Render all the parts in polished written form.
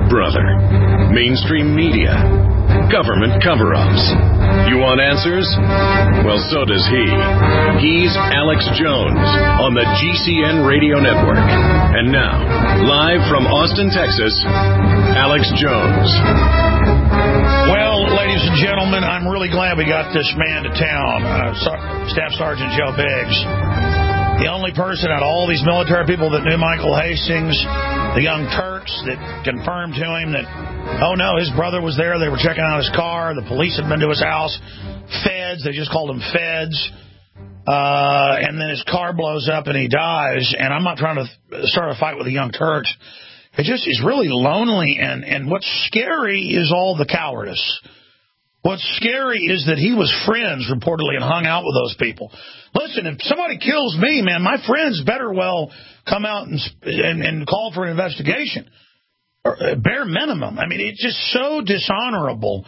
brother, mainstream media, government cover-ups. You want answers? Well, so does he. He's Alex Jones on the GCN Radio Network. And now, live from Austin, Texas, Alex Jones. Well, ladies and gentlemen, I'm really glad we got this man to town, Staff Sergeant Joe Biggs. The only person out of all these military people that knew Michael Hastings, the Young Turks that confirmed to him that, oh no, his brother was there, they were checking out his car, the police had been to his house, feds, they just called him feds, and then his car blows up and he dies, and I'm not trying to start a fight with the Young Turks. He's really lonely, and what's scary is all the cowardice. What's scary is that he was friends, reportedly, and hung out with those people. Listen, if somebody kills me, man, my friends better well come out and call for an investigation. Or, bare minimum. I mean, it's just so dishonorable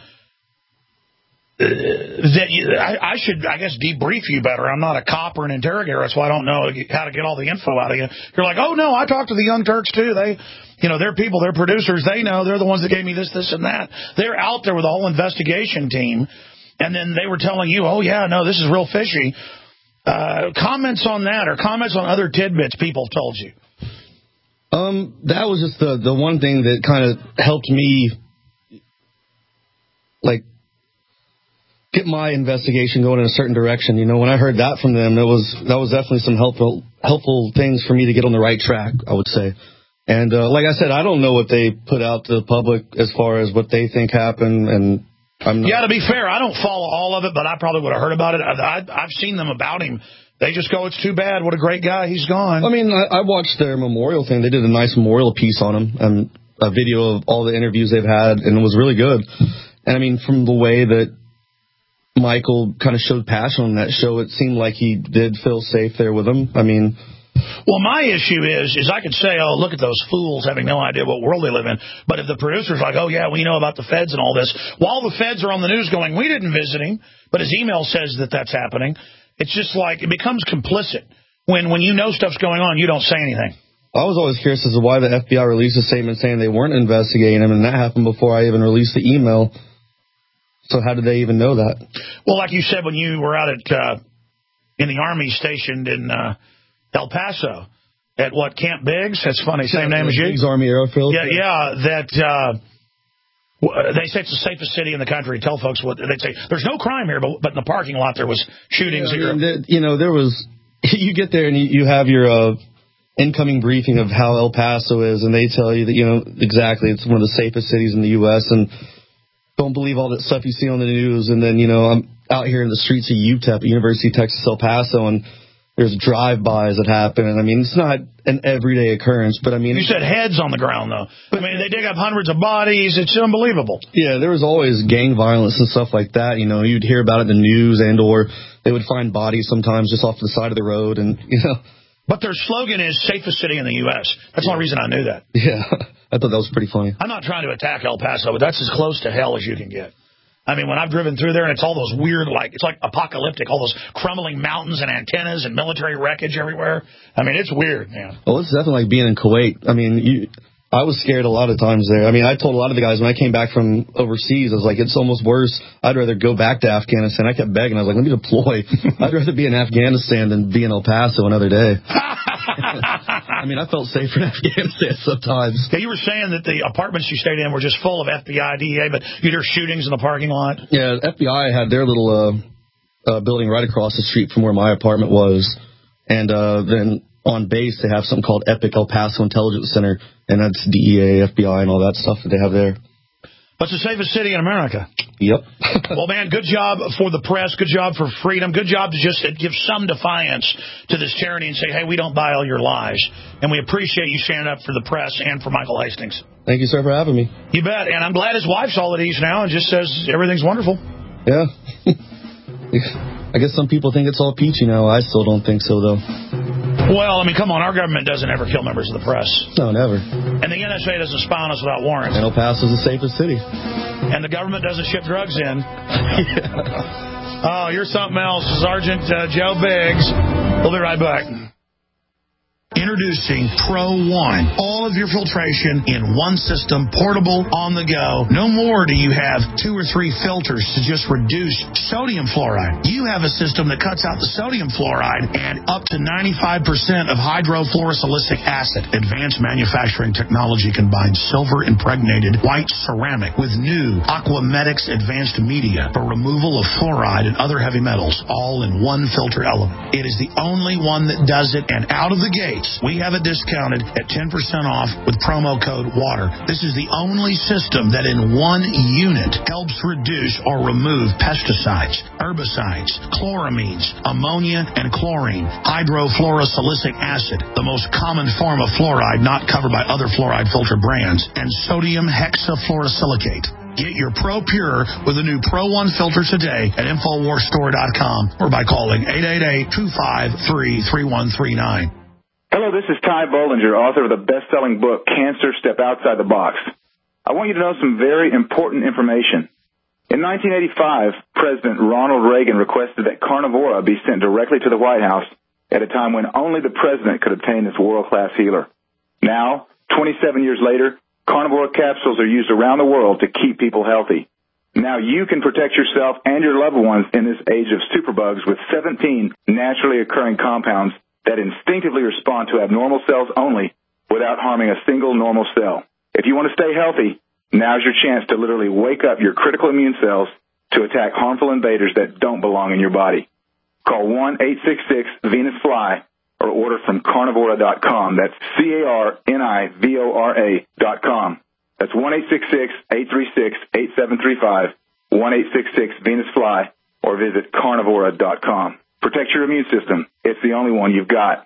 that I should, I guess, debrief you better. I'm not a cop or an interrogator. That's why I don't know how to get all the info out of you. You're like, oh, no, I talked to the Young Turks, too. They're people, they're producers. They know. They're the ones that gave me this, and that. They're out there with a whole investigation team. And then they were telling you, oh, yeah, no, this is real fishy. Comments on that or comments on other tidbits people told you? That was just the one thing that kind of helped me, like, get my investigation going in a certain direction. You know, when I heard that from them, that was definitely some helpful things for me to get on the right track, I would say. And like I said, I don't know what they put out to the public as far as what they think happened. And to be fair, I don't follow all of it, but I probably would have heard about it. I've seen them about him. They just go, it's too bad. What a great guy. He's gone. I mean, I watched their memorial thing. They did a nice memorial piece on him and a video of all the interviews they've had, and it was really good. And I mean, from the way that Michael kind of showed passion on that show, it seemed like he did feel safe there with him. I mean, well, my issue is I could say, oh, look at those fools having no idea what world they live in. But if the producer's like, oh, yeah, we know about the feds and all this, while the feds are on the news going, we didn't visit him, but his email says that that's happening, it's just like it becomes complicit. When you know stuff's going on, you don't say anything. I was always curious as to why the FBI released a statement saying they weren't investigating him, and that happened before I even released the email. So how did they even know that? Well, like you said, when you were out in the Army stationed in El Paso at Camp Biggs? That's funny. Same name as you. Biggs Army Airfield. Yeah. They say it's the safest city in the country. Tell folks what they say. There's no crime here, but in the parking lot there was shootings. Yeah, there was. You get there and you have your incoming briefing of how El Paso is, and they tell you that exactly it's one of the safest cities in the U.S. and don't believe all that stuff you see on the news. And then I'm out here in the streets of UTEP, University of Texas El Paso, and there's drive-bys that happen, and I mean, it's not an everyday occurrence, but I mean... You said heads on the ground, though. I mean, they dig up hundreds of bodies. It's unbelievable. Yeah, there was always gang violence and stuff like that. You'd hear about it in the news, or they would find bodies sometimes just off the side of the road, and, But their slogan is safest city in the U.S. That's the only reason I knew that. Yeah, I thought that was pretty funny. I'm not trying to attack El Paso, but that's as close to hell as you can get. I mean, when I've driven through there and it's all those weird, it's like apocalyptic, all those crumbling mountains and antennas and military wreckage everywhere. I mean, it's weird, man. Well, it's definitely like being in Kuwait. I mean, I was scared a lot of times there. I mean, I told a lot of the guys when I came back from overseas, I was like, it's almost worse. I'd rather go back to Afghanistan. I kept begging. I was like, let me deploy. I'd rather be in Afghanistan than be in El Paso another day. I mean, I felt safer in Afghanistan sometimes. Yeah, you were saying that the apartments you stayed in were just full of FBI, DEA, but you'd hear shootings in the parking lot. Yeah, FBI had their little building right across the street from where my apartment was. And then on base, they have something called EPIC El Paso Intelligence Center, and that's DEA, FBI, and all that stuff that they have there. But it's the safest city in America. Yep. Well, man, good job for the press. Good job for freedom. Good job to just give some defiance to this tyranny and say, hey, we don't buy all your lies. And we appreciate you standing up for the press and for Michael Hastings. Thank you, sir, for having me. You bet. And I'm glad his wife's all at ease now and just says everything's wonderful. Yeah. I guess some people think it's all peachy now. I still don't think so, though. Well, I mean, come on. Our government doesn't ever kill members of the press. No, never. And the NSA doesn't spy on us without warrants. And El Paso's the safest city. And the government doesn't ship drugs in. Yeah. Oh, you're something else. Sergeant Joe Biggs. We'll be right back. Introducing Pro One. All of your filtration in one system, portable, on the go. No more do you have 2 or 3 filters to just reduce sodium fluoride. You have a system that cuts out the sodium fluoride and up to 95% of hydrofluorosilicic acid. Advanced manufacturing technology combines silver-impregnated white ceramic with new Aquamedics advanced media for removal of fluoride and other heavy metals, all in one filter element. It is the only one that does it, and out of the gate, we have it discounted at 10% off with promo code WATER. This is the only system that in one unit helps reduce or remove pesticides, herbicides, chloramines, ammonia, and chlorine, hydrofluorosilicic acid, the most common form of fluoride not covered by other fluoride filter brands, and sodium hexafluorosilicate. Get your Pro Pure with a new Pro One filter today at InfoWarsStore.com or by calling 888-253-3139. Hello, this is Ty Bollinger, author of the best-selling book, Cancer, Step Outside the Box. I want you to know some very important information. In 1985, President Ronald Reagan requested that Carnivora be sent directly to the White House at a time when only the president could obtain this world-class healer. Now, 27 years later, Carnivora capsules are used around the world to keep people healthy. Now you can protect yourself and your loved ones in this age of superbugs with 17 naturally occurring compounds that instinctively respond to abnormal cells only without harming a single normal cell. If you want to stay healthy, now's your chance to literally wake up your critical immune cells to attack harmful invaders that don't belong in your body. Call 1-866-VENUS-FLY or order from Carnivora.com. That's Carnivora.com. That's 1-866-836-8735, 1-866-VENUS-FLY, or visit Carnivora.com. Protect your immune system. It's the only one you've got.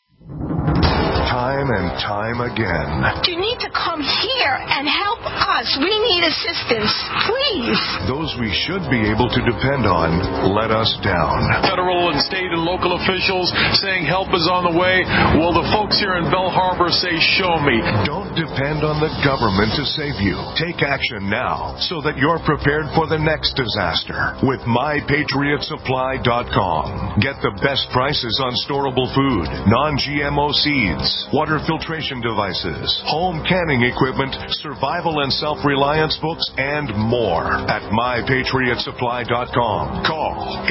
Time and time again. You need to come here and help us. We need assistance, please. Those we should be able to depend on let us down. Federal and state and local officials saying help is on the way. Well, the folks here in Bell Harbor say, show me. Don't depend on the government to save you. Take action now so that you're prepared for the next disaster with MyPatriotSupply.com. Get the best prices on storable food, non-GMO seeds, water filtration devices, home canning equipment, survival and self-reliance books, and more at MyPatriotSupply.com. Call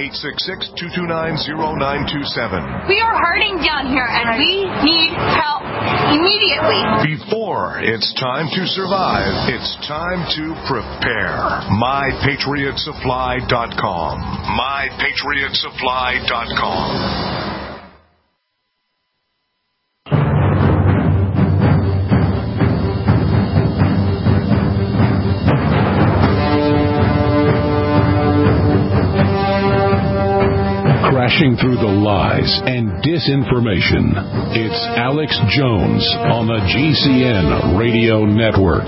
866-229-0927. We are hurting down here, and we need help immediately. Before it's time to survive, it's time to prepare. MyPatriotSupply.com. MyPatriotSupply.com. Crashing through the lies and disinformation. It's Alex Jones on the GCN Radio Network.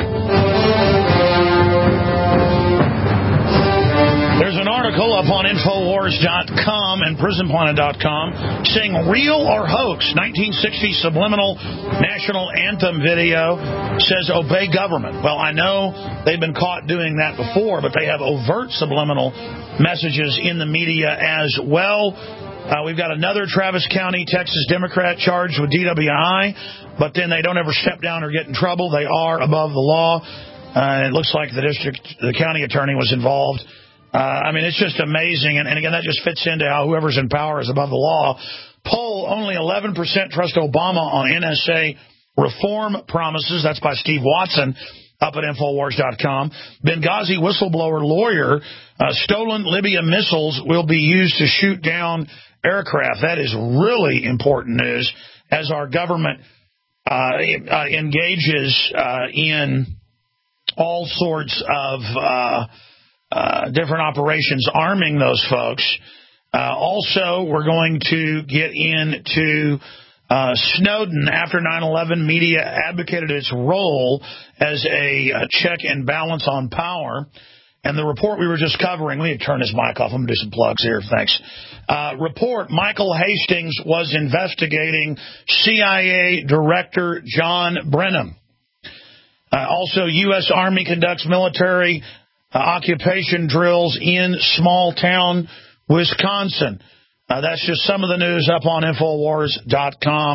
There's an article up on Infowars.com and PrisonPlanet.com saying real or hoax 1960 subliminal national anthem video says obey government. Well, I know they've been caught doing that before, but they have overt subliminal messages in the media as well. We've got another Travis County, Texas Democrat charged with DWI, but then they don't ever step down or get in trouble. They are above the law. It looks like the county attorney was involved. I mean, it's just amazing. And again, that just fits into how whoever's in power is above the law. Poll, only 11% trust Obama on NSA reform promises. That's by Steve Watson up at Infowars.com. Benghazi whistleblower lawyer, stolen Libya missiles will be used to shoot down aircraft. That is really important news as our government engages in all sorts of different operations arming those folks. Also, we're going to get into Snowden. After 9/11, media advocated its role as a check and balance on power. And the report we were just covering, we need to turn this mic off. I'm going to do some plugs here. Thanks. Report, Michael Hastings was investigating CIA Director John Brennan. Also, U.S. Army conducts military occupation drills in small town Wisconsin. That's just some of the news up on Infowars.com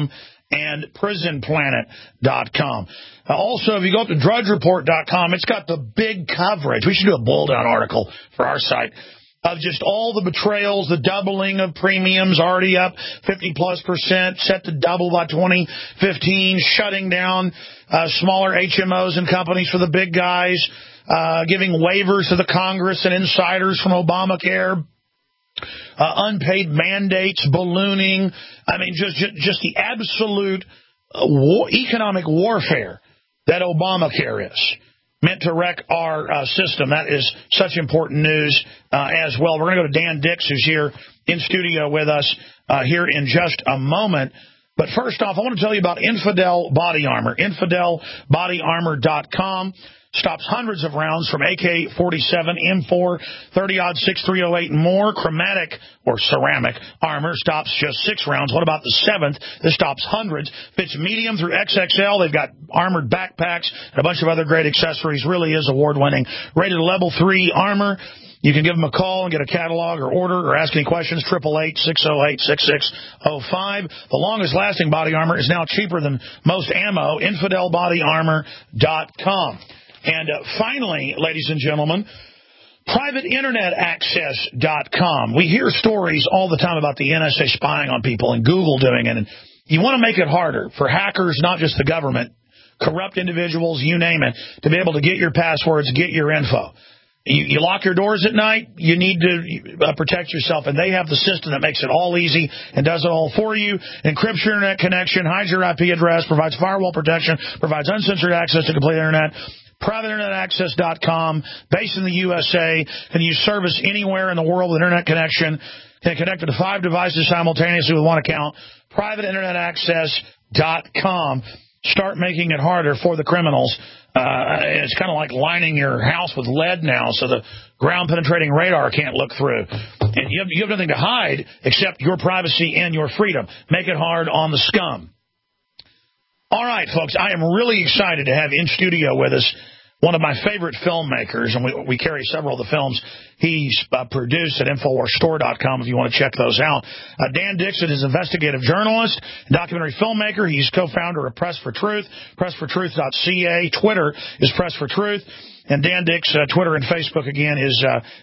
and prisonplanet.com. Also, if you go up to drudgereport.com, it's got the big coverage. We should do a boil-down article for our site of just all the betrayals, the doubling of premiums already up 50+%, set to double by 2015, shutting down smaller HMOs and companies for the big guys, giving waivers to the Congress and insiders from Obamacare, unpaid mandates, ballooning. I mean, just the absolute economic warfare that Obamacare is, meant to wreck our system. That is such important news as well. We're going to go to Dan Dix, who's here in studio with us here in just a moment. But first off, I want to tell you about Infidel Body Armor, InfidelBodyArmor.com. Stops hundreds of rounds from AK-47, M4, 30-aught, 6.308, and more. Chromatic or ceramic armor stops just 6 rounds. What about the 7th? This stops hundreds. Fits medium through XXL. They've got armored backpacks and a bunch of other great accessories. Really is award-winning. Rated level 3 armor. You can give them a call and get a catalog or order or ask any questions, 888-608-6605. The longest-lasting body armor is now cheaper than most ammo, InfidelBodyArmor.com. And finally, ladies and gentlemen, PrivateInternetAccess.com. We hear stories all the time about the NSA spying on people and Google doing it. And you want to make it harder for hackers, not just the government, corrupt individuals, you name it, to be able to get your passwords, get your info. You lock your doors at night, you need to protect yourself, and they have the system that makes it all easy and does it all for you. Encrypts your internet connection, hides your IP address, provides firewall protection, provides uncensored access to complete internet. PrivateInternetAccess.com, based in the USA, can use service anywhere in the world with internet connection, can connect to 5 devices simultaneously with one account. PrivateInternetAccess.com. Start making it harder for the criminals. It's kind of like lining your house with lead now so the ground-penetrating radar can't look through. And you have nothing to hide except your privacy and your freedom. Make it hard on the scum. All right, folks, I am really excited to have in studio with us one of my favorite filmmakers, and we carry several of the films he's produced at InfoWarsStore.com if you want to check those out. Dan Dixon is an investigative journalist and documentary filmmaker. He's co-founder of Press for Truth, pressfortruth.ca. Twitter is Press for Truth. And Dan Dix, Twitter and Facebook, again, is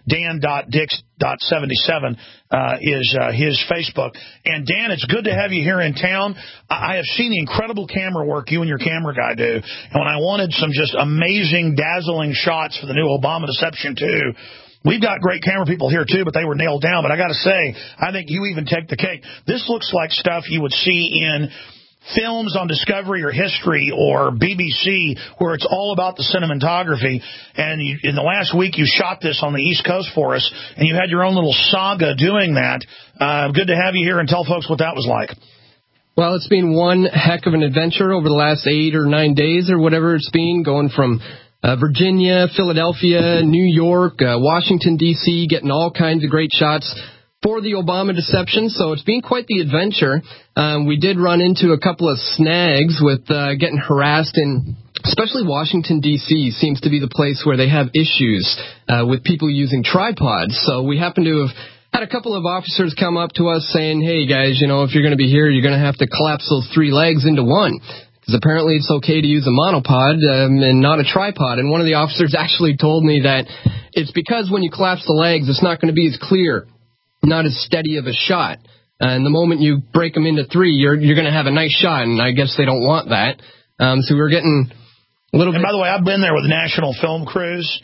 Dan.Dix.77 is his Facebook. And, Dan, it's good to have you here in town. I have seen the incredible camera work you and your camera guy do. And when I wanted some just amazing, dazzling shots for the new Obama Deception 2, we've got great camera people here, too, but they were nailed down. But I got to say, I think you even take the cake. This looks like stuff you would see in films on Discovery or History or BBC where it's all about the cinematography. And in the last week, you shot this on the East Coast for us, and you had your own little saga doing that. Good to have you here and tell folks what that was like. Well, it's been one heck of an adventure over the last 8 or 9 days or whatever it's been, going from Virginia, Philadelphia, New York, Washington, D.C., getting all kinds of great shots for the Obama Deception, so it's been quite the adventure. We did run into a couple of snags with getting harassed in, especially Washington, D.C. seems to be the place where they have issues with people using tripods. So we happen to have had a couple of officers come up to us saying, hey, guys, you know, if you're going to be here, you're going to have to collapse those 3 legs into one. Because apparently it's okay to use a monopod and not a tripod. And one of the officers actually told me that it's because when you collapse the legs, it's not going to be as clear, not as steady of a shot. And the moment you break them into 3, you're going to have a nice shot, and I guess they don't want that. So we were getting a little bit... And by the way, I've been there with National Film Crews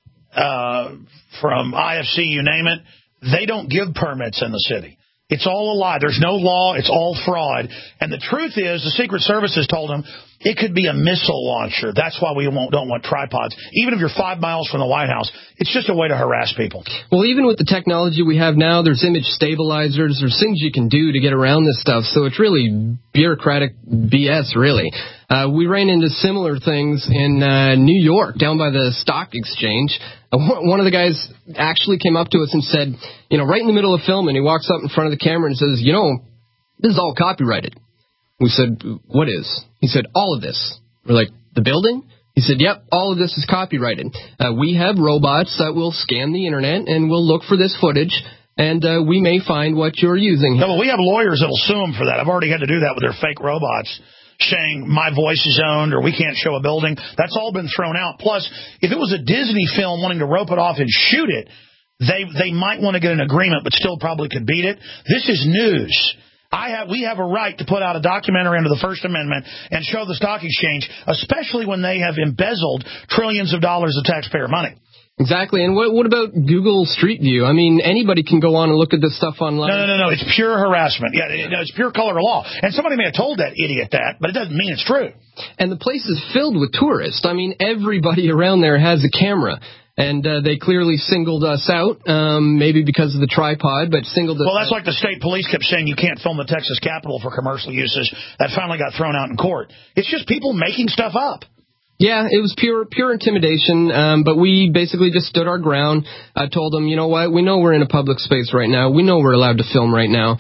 from IFC, you name it. They don't give permits in the city. It's all a lie. There's no law. It's all fraud. And the truth is, the Secret Service has told them it could be a missile launcher. That's why we don't want tripods. Even if you're 5 miles from the White House, it's just a way to harass people. Well, even with the technology we have now, there's image stabilizers. There's things you can do to get around this stuff. So it's really bureaucratic BS, really. We ran into similar things in New York, down by the stock exchange. One of the guys actually came up to us and said, you know, right in the middle of filming, he walks up in front of the camera and says, you know, this is all copyrighted. We said, what is? He said, all of this. We're like, the building? He said, yep, all of this is copyrighted. We have robots that will scan the internet and will look for this footage and we may find what you're using. No, but we have lawyers that'll sue them for that. I've already had to do that with their fake robots, saying my voice is owned or we can't show a building. That's all been thrown out. Plus, if it was a Disney film wanting to rope it off and shoot it, they might want to get an agreement, but still probably could beat it. This is news. We have a right to put out a documentary under the First Amendment and show the stock exchange, especially when they have embezzled trillions of dollars of taxpayer money. Exactly. And what about Google Street View? I mean, anybody can go on and look at this stuff online. No. It's pure harassment. Yeah, it's pure color of law. And somebody may have told that idiot that, but it doesn't mean it's true. And the place is filled with tourists. I mean, everybody around there has a camera. And they clearly singled us out, maybe because of the tripod, but singled us out. Well, that's like the state police kept saying you can't film the Texas Capitol for commercial uses. That finally got thrown out in court. It's just people making stuff up. Yeah, it was pure intimidation, but we basically just stood our ground. I told them, you know what, we know we're in a public space right now. We know we're allowed to film right now.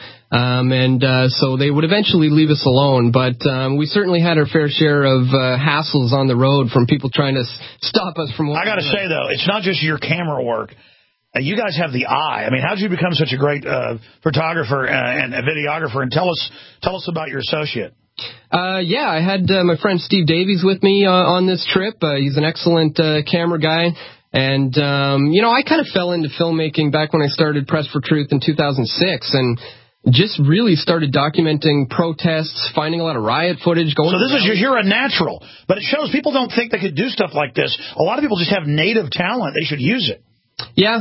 So they would eventually leave us alone. But we certainly had our fair share of hassles on the road from people trying to stop us from... I got to say, though, it's not just your camera work. You guys have the eye. I mean, how did you become such a great photographer and a videographer? And tell us about your associate. Yeah, I had my friend Steve Davies with me on this trip. He's an excellent camera guy. And, I kind of fell into filmmaking back when I started Press for Truth in 2006 and just really started documenting protests, finding a lot of riot footage. You're a natural. But it shows people don't think they could do stuff like this. A lot of people just have native talent. They should use it. Yeah,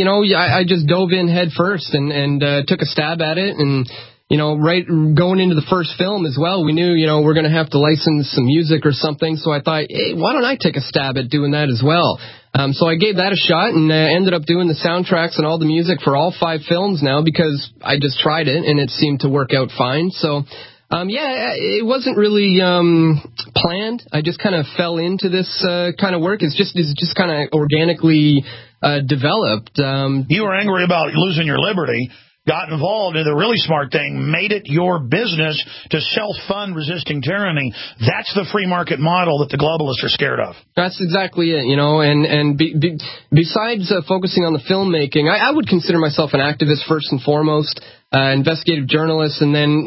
I just dove in head first and took a stab at it. And right going into the first film as well, we knew, we're going to have to license some music or something. So I thought, hey, why don't I take a stab at doing that as well? So I gave that a shot and ended up doing the soundtracks and all the music for all 5 films now because I just tried it and it seemed to work out fine. So, it wasn't really planned. I just kind of fell into this kind of work. It's just kind of organically developed. You were angry about losing your liberty. Got involved in the really smart thing, made it your business to self-fund resisting tyranny. That's the free market model that the globalists are scared of. That's exactly it, and besides focusing on the filmmaking, I would consider myself an activist first and foremost, investigative journalist, and then,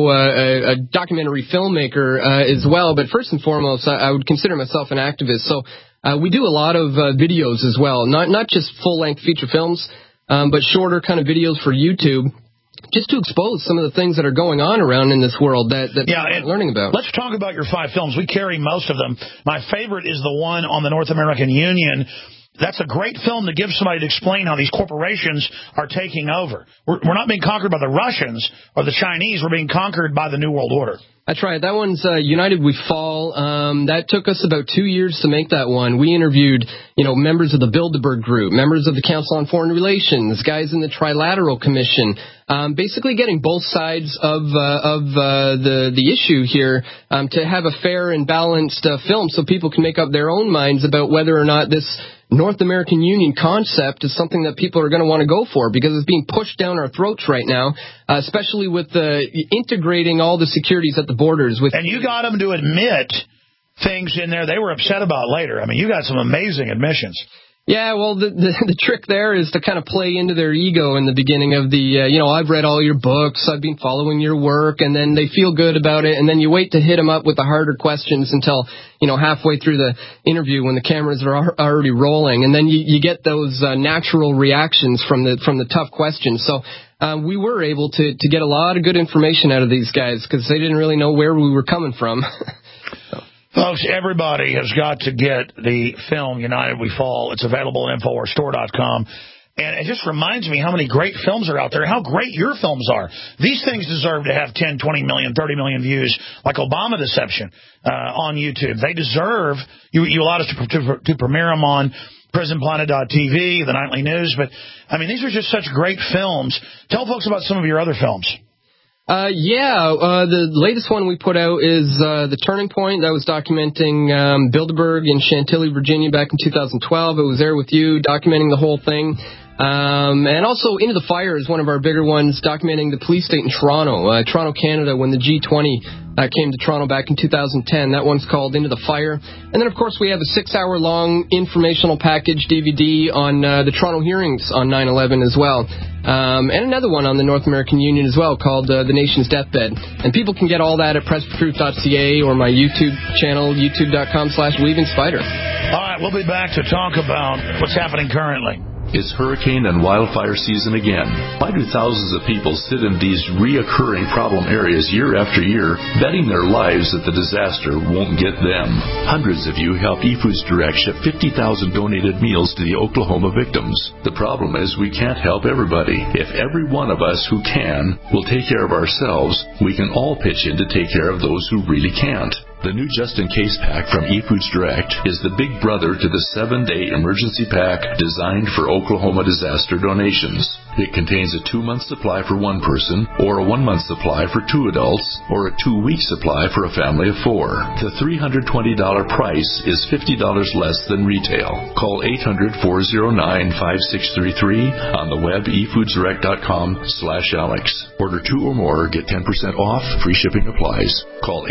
a documentary filmmaker as well. But first and foremost, I would consider myself an activist. So we do a lot of videos as well, not just full-length feature films, but shorter kind of videos for YouTube, just to expose some of the things that are going on around in this world that people aren't learning about. Let's talk about your 5 films. We carry most of them. My favorite is the one on the North American Union. That's a great film to give somebody to explain how these corporations are taking over. We're not being conquered by the Russians or the Chinese. We're being conquered by the New World Order. That's right. That one's United We Fall. That took us about 2 years to make that one. We interviewed, members of the Bilderberg Group, members of the Council on Foreign Relations, guys in the Trilateral Commission, basically getting both sides of the issue here to have a fair and balanced film so people can make up their own minds about whether or not this North American Union concept is something that people are going to want to go for because it's being pushed down our throats right now, especially with integrating all the securities at the borders. And you got them to admit things in there they were upset about later. I mean, you got some amazing admissions. Yeah, well, the trick there is to kind of play into their ego in the beginning of the, I've read all your books, I've been following your work, and then they feel good about it, and then you wait to hit them up with the harder questions until, halfway through the interview when the cameras are already rolling, and then you get those natural reactions from the tough questions. So we were able to get a lot of good information out of these guys because they didn't really know where we were coming from. Folks, everybody has got to get the film United We Fall. It's available at InfoWarsStore.com. And it just reminds me how many great films are out there, how great your films are. These things deserve to have 10, 20 million, 30 million views, like Obama Deception on YouTube. They deserve, you allowed us to premiere them on PrisonPlanet.tv, the Nightly News. But, these are just such great films. Tell folks about some of your other films. The latest one we put out is The Turning Point. That was documenting Bilderberg in Chantilly, Virginia back in 2012. It was there with you, documenting the whole thing. And also, Into the Fire is one of our bigger ones, documenting the police state in Toronto, Toronto, Canada, when the G20 came to Toronto back in 2010. That one's called Into the Fire. And then, of course, we have a 6-hour-long informational package DVD on the Toronto hearings on 9/11 as well. And another one on the North American Union as well called The Nation's Deathbed. And people can get all that at pressfortruth.ca or my YouTube channel, youtube.com/WeavingSpider. All right, we'll be back to talk about what's happening currently. It's hurricane and wildfire season again. Why do thousands of people sit in these reoccurring problem areas year after year, betting their lives that the disaster won't get them? Hundreds of you helped eFoods Direct ship 50,000 donated meals to the Oklahoma victims. The problem is we can't help everybody. If every one of us who can will take care of ourselves, we can all pitch in to take care of those who really can't. The new just-in-case pack from eFoods Direct is the big brother to the 7-day emergency pack designed for Oklahoma disaster donations. It contains a 2-month supply for one person, or a 1-month supply for 2 adults, or a 2-week supply for a family of 4. The $320 price is $50 less than retail. Call 800-409-5633 on the web efoodsdirect.com/Alex. Order 2 or more, get 10% off, free shipping applies. Call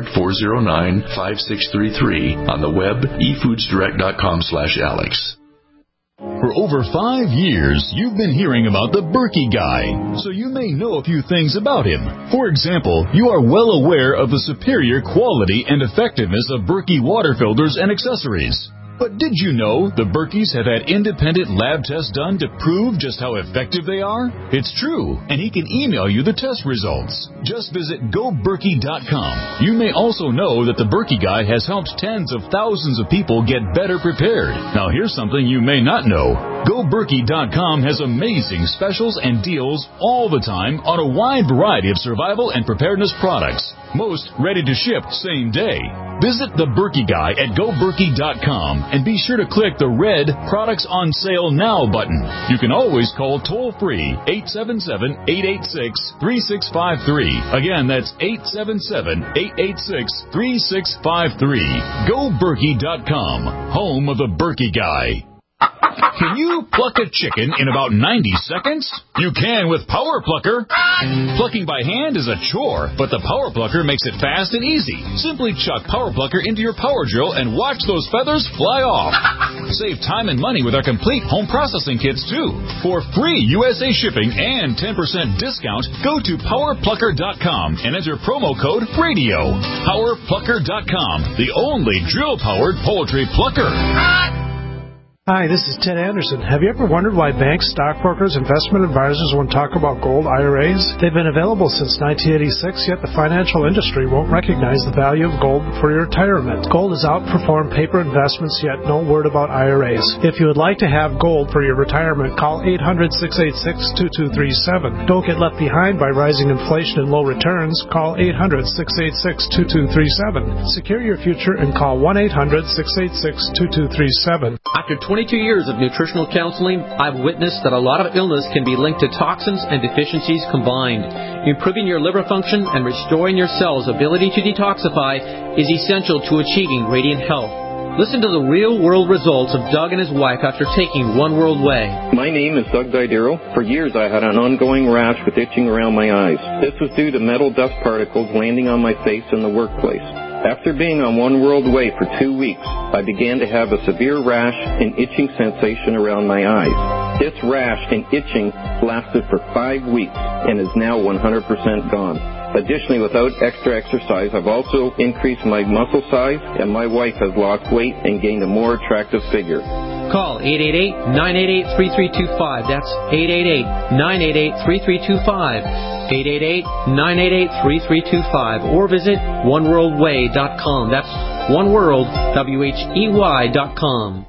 800-409-5633 on the web efoodsdirect.com/Alex. For over 5 years, you've been hearing about the Berkey Guy, so you may know a few things about him. For example, you are well aware of the superior quality and effectiveness of Berkey water filters and accessories. But did you know the Berkeys have had independent lab tests done to prove just how effective they are? It's true, and he can email you the test results. Just visit GoBerkey.com. You may also know that the Berkey Guy has helped tens of thousands of people get better prepared. Now here's something you may not know. GoBerkey.com has amazing specials and deals all the time on a wide variety of survival and preparedness products. Most ready to ship same day. Visit the Berkey Guy at GoBerkey.com and be sure to click the red Products on Sale Now button. You can always call toll-free 877-886-3653. Again, that's 877-886-3653. GoBerkey.com, home of the Berkey Guy. Can you pluck a chicken in about 90 seconds? You can with Power Plucker. Plucking by hand is a chore, but the Power Plucker makes it fast and easy. Simply chuck Power Plucker into your power drill and watch those feathers fly off. Save time and money with our complete home processing kits, too. For free USA shipping and 10% discount, go to PowerPlucker.com and enter promo code RADIO. PowerPlucker.com, the only drill-powered poultry plucker. Hi, this is Ted Anderson. Have you ever wondered why banks, stockbrokers, investment advisors won't talk about gold IRAs? They've been available since 1986, yet the financial industry won't recognize the value of gold for your retirement. Gold has outperformed paper investments, yet no word about IRAs. If you would like to have gold for your retirement, call 800-686-2237. Don't get left behind by rising inflation and low returns. Call 800-686-2237. Secure your future and call 1-800-686-2237. After 22 years of nutritional counseling, I've witnessed that a lot of illness can be linked to toxins and deficiencies combined. Improving your liver function and restoring your cells' ability to detoxify is essential to achieving radiant health. Listen to the real-world results of Doug and his wife after taking One World Way. My name is Doug Didero. For years I had an ongoing rash with itching around my eyes. This was due to metal dust particles landing on my face in the workplace. After being on One World Way for 2 weeks, I began to have a severe rash and itching sensation around my eyes. This rash and itching lasted for 5 weeks and is now 100% gone. Additionally, without extra exercise, I've also increased my muscle size, and my wife has lost weight and gained a more attractive figure. Call 888-988-3325. That's 888-988-3325. 888-988-3325. Or visit oneworldway.com. That's oneworld.com.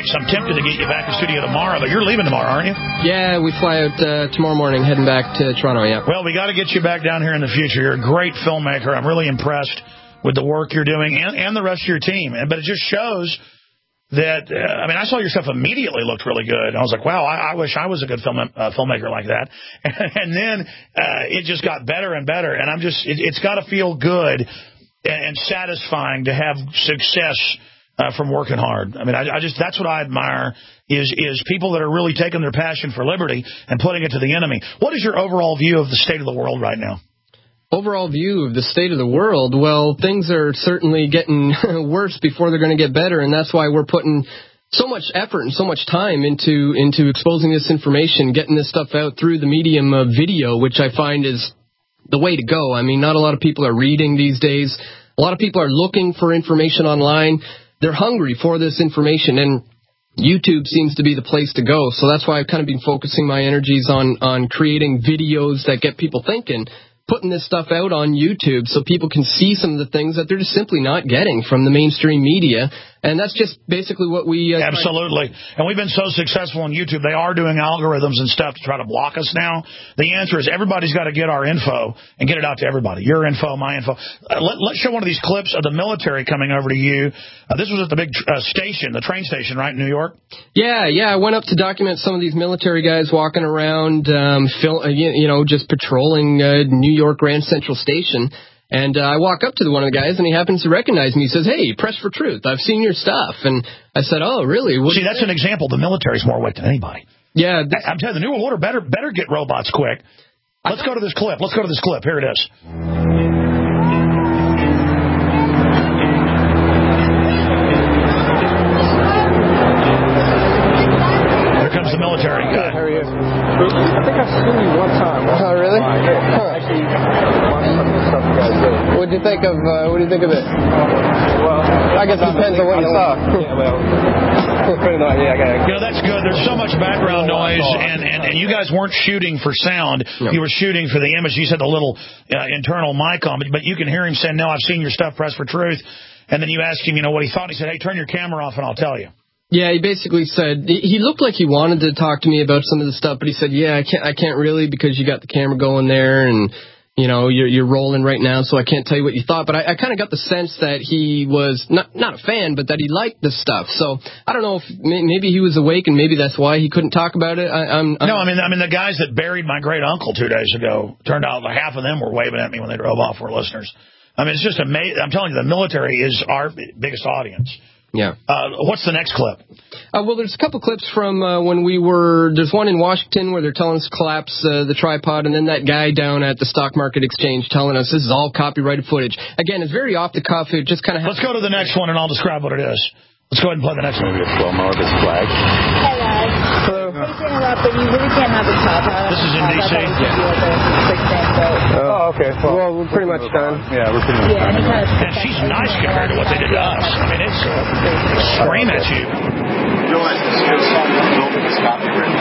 So I'm tempted to get you back in studio tomorrow, but you're leaving tomorrow, aren't you? Yeah, we fly out tomorrow morning, heading back to Toronto, yeah. Well, we got to get you back down here in the future. You're a great filmmaker. I'm really impressed with the work you're doing and the rest of your team. But it just shows that, I saw your stuff immediately looked really good. I was like, wow, I wish I was a good filmmaker like that. And then it just got better and better. And it's got to feel good and satisfying to have success from working hard. That's what I admire is people that are really taking their passion for liberty and putting it to the enemy. What is your overall view of the state of the world right now? Overall view of the state of the world, well, things are certainly getting worse before they're going to get better, and that's why we're putting so much effort and so much time into exposing this information, getting this stuff out through the medium of video, which I find is the way to go. Not a lot of people are reading these days. A lot of people are looking for information online. They're hungry for this information, and YouTube seems to be the place to go. So that's why I've kind of been focusing my energies on creating videos that get people thinking, putting this stuff out on YouTube so people can see some of the things that they're just simply not getting from the mainstream media. And that's just basically what we... Absolutely. And we've been so successful on YouTube. They are doing algorithms and stuff to try to block us now. The answer is everybody's got to get our info and get it out to everybody. Your info, my info. Let's show one of these clips of the military coming over to you. This was at the big station, the train station, right, in New York? Yeah. I went up to document some of these military guys walking around, just patrolling New York Grand Central Station. And I walk up to one of the guys, and he happens to recognize me. He says, "Hey, Press for Truth, I've seen your stuff." And I said, "Oh, really?" See, that's an example. The military's more awake than anybody. Yeah. I'm telling you, the New World Order better get robots quick. Let's go to this clip. Here it is. Here comes the military guy. How are you? I think I've seen you one time. Oh, really? Yeah. Actually, What do you think of it? Well, I guess it depends on what you saw. Yeah, well, that's good. There's so much background noise, and you guys weren't shooting for sound. No. You were shooting for the image. You said the little internal mic on, but you can hear him saying, "No, I've seen your stuff, Press for Truth." And then you asked him, what he thought. He said, "Hey, turn your camera off, and I'll tell you." Yeah, he basically said he looked like he wanted to talk to me about some of the stuff, but he said, "Yeah, I can't really because you got the camera going there and." You're rolling right now, so I can't tell you what you thought. But I kind of got the sense that he was not a fan, but that he liked the stuff. So I don't know if maybe he was awake and maybe that's why he couldn't talk about it. The guys that buried my great uncle 2 days ago, turned out like half of them were waving at me when they drove off were listeners. It's just amazing. I'm telling you, the military is our biggest audience. Yeah. What's the next clip? Well, there's a couple clips from when there's one in Washington where they're telling us to collapse the tripod, and then that guy down at the stock market exchange telling us this is all copyrighted footage. Again, it's very off the cuff. It just kind of Let's go to the next one, and I'll describe what it is. Let's go ahead and play the next one. Maybe a slow-mo of this flag. Hey, guys. Hello. Hate to interrupt, but you really can't have a top hat. This is in D.C. Yeah. Okay. Well, we're pretty much done. Yeah, we're pretty much done. And she's nice compared to what they did to us. It's scream at you. Realize this song is copyrighted.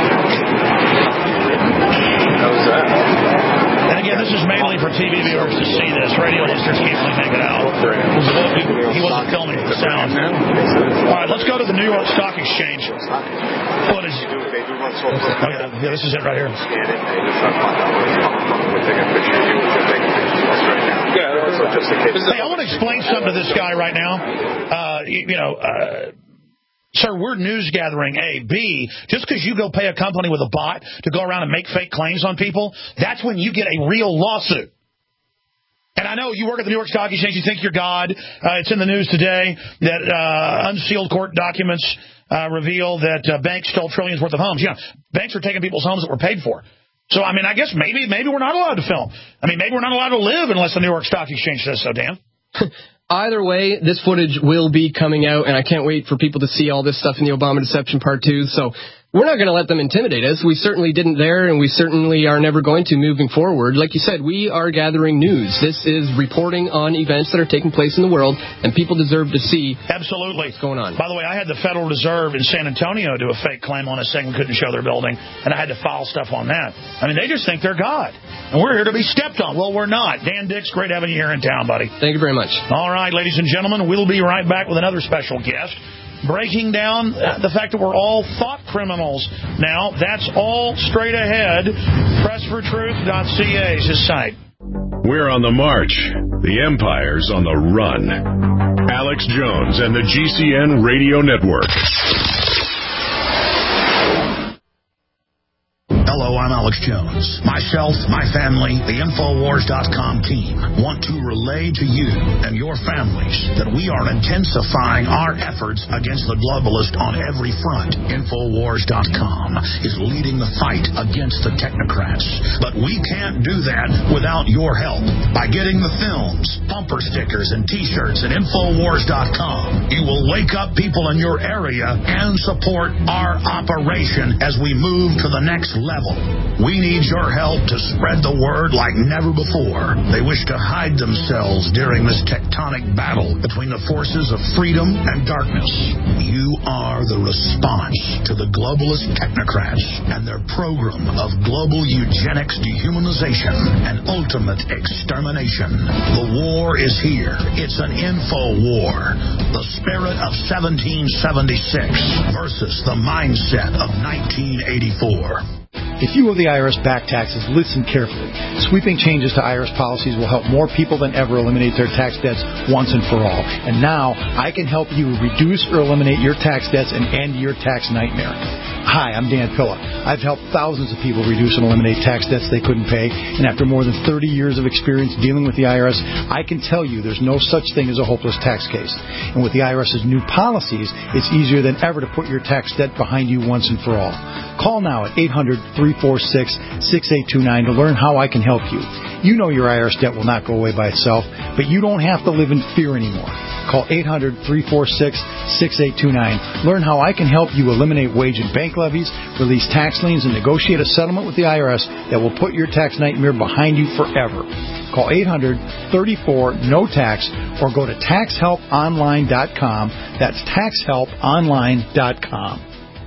How was that? And again, this is mainly for TV viewers to see this. Radio listeners can't really make it out. He wasn't filming the sound. All right, let's go to the New York Stock Exchange footage. Yeah, this is it right here. Hey, I want to explain something to this guy right now. Sir, we're news gathering, A. B, just because you go pay a company with a bot to go around and make fake claims on people, that's when you get a real lawsuit. And I know you work at the New York Stock Exchange, you think you're God. It's in the news today that unsealed court documents reveal that banks stole trillions worth of homes. Banks are taking people's homes that were paid for. So, I guess maybe we're not allowed to film. Maybe we're not allowed to live unless the New York Stock Exchange says so, Dan. Either way, this footage will be coming out, and I can't wait for people to see all this stuff in the Obama Deception Part 2. So we're not going to let them intimidate us. We certainly didn't there, and we certainly are never going to moving forward. Like you said, we are gathering news. This is reporting on events that are taking place in the world, and people deserve to see absolutely what's going on. By the way, I had the Federal Reserve in San Antonio do a fake claim on us saying we couldn't show their building, and I had to file stuff on that. They just think they're God, and we're here to be stepped on. Well, we're not. Dan Dix, great having you here in town, buddy. Thank you very much. All right, ladies and gentlemen, we'll be right back with another special guest. breaking down the fact that we're all thought criminals now. That's all straight ahead. Pressfortruth.ca is his site. We're on the march. The empire's on the run. Alex Jones and the GCN Radio Network. Hello, I'm Alex Jones. Myself, my family, the Infowars.com team want to relay to you and your families that we are intensifying our efforts against the globalist on every front. Infowars.com is leading the fight against the technocrats. But we can't do that without your help. By getting the films, bumper stickers, and T-shirts at Infowars.com, you will wake up people in your area and support our operation as we move to the next level. We need your help to spread the word like never before. They wish to hide themselves during this tectonic battle between the forces of freedom and darkness. You are the response to the globalist technocrats and their program of global eugenics, dehumanization, and ultimate extermination. The war is here. It's an info war. The spirit of 1776 versus the mindset of 1984. If you owe the IRS back taxes, listen carefully. Sweeping changes to IRS policies will help more people than ever eliminate their tax debts once and for all. And now, I can help you reduce or eliminate your tax debts and end your tax nightmare. Hi, I'm Dan Pilla. I've helped thousands of people reduce and eliminate tax debts they couldn't pay, and after more than 30 years of experience dealing with the IRS, I can tell you there's no such thing as a hopeless tax case. And with the IRS's new policies, it's easier than ever to put your tax debt behind you once and for all. Call now at 800-346-6829 to learn how I can help you. You know your IRS debt will not go away by itself, but you don't have to live in fear anymore. Call 800-346-6829. Learn how I can help you eliminate wage and bank levies, release tax liens, and negotiate a settlement with the IRS that will put your tax nightmare behind you forever. Call 800-34-NO-TAX or go to taxhelponline.com. That's taxhelponline.com.